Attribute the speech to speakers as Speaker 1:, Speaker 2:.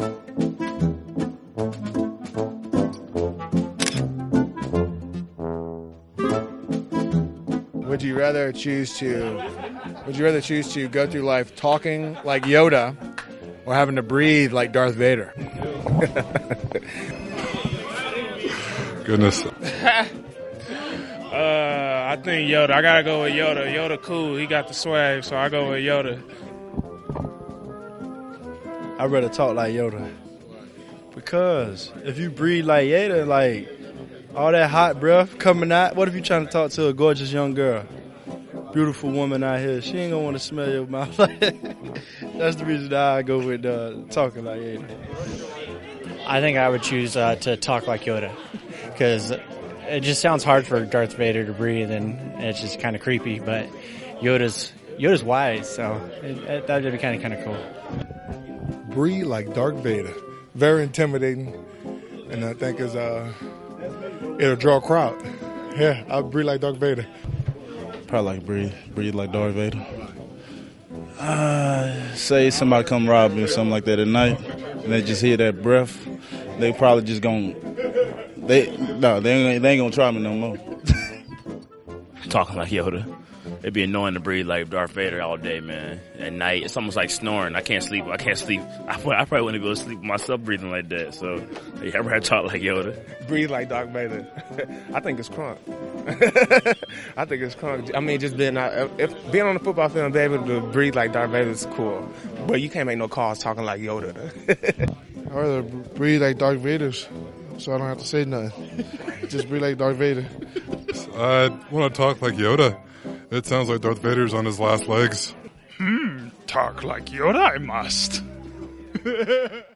Speaker 1: Would you rather choose to go through life talking like Yoda or having to breathe like Darth Vader?
Speaker 2: Goodness.
Speaker 3: I think Yoda. I gotta go with Yoda. Yoda cool. He got the swag, so I go with Yoda.
Speaker 4: I'd rather talk like Yoda. Because if you breathe like Yoda, like all that hot breath coming out, what if you're trying to talk to a gorgeous young girl? Beautiful woman out here. She ain't gonna want to smell your mouth like that. That's the reason that I go with talking like Yoda.
Speaker 5: I think I would choose to talk like Yoda. Because it just sounds hard for Darth Vader to breathe, and it's just kind of creepy. But Yoda's wise, so that would be kind of cool.
Speaker 6: Breathe like Darth Vader. Very intimidating, and I think it'll draw a crowd. Yeah, I'll breathe like Darth Vader.
Speaker 7: Probably like breathe like Darth Vader. Say somebody come rob me or something like that at night, and they just hear that breath, they probably just gonna. They ain't gonna try me no more.
Speaker 8: Talking like Yoda. It'd be annoying to breathe like Darth Vader all day, man. At night, it's almost like snoring. I can't sleep. I probably wouldn't be able to sleep with myself breathing like that. So, yeah, I'd rather talk like Yoda.
Speaker 9: Breathe like Darth Vader. I think it's crunk. I think it's crunk. I mean, just being on the football field and be able to breathe like Darth Vader is cool. But you can't make no calls talking like Yoda.
Speaker 6: I'd rather breathe like Darth Vader, so I don't have to say nothing. Just breathe like Darth Vader.
Speaker 2: I want to talk like Yoda. It sounds like Darth Vader's on his last legs.
Speaker 3: Talk like Yoda, I must.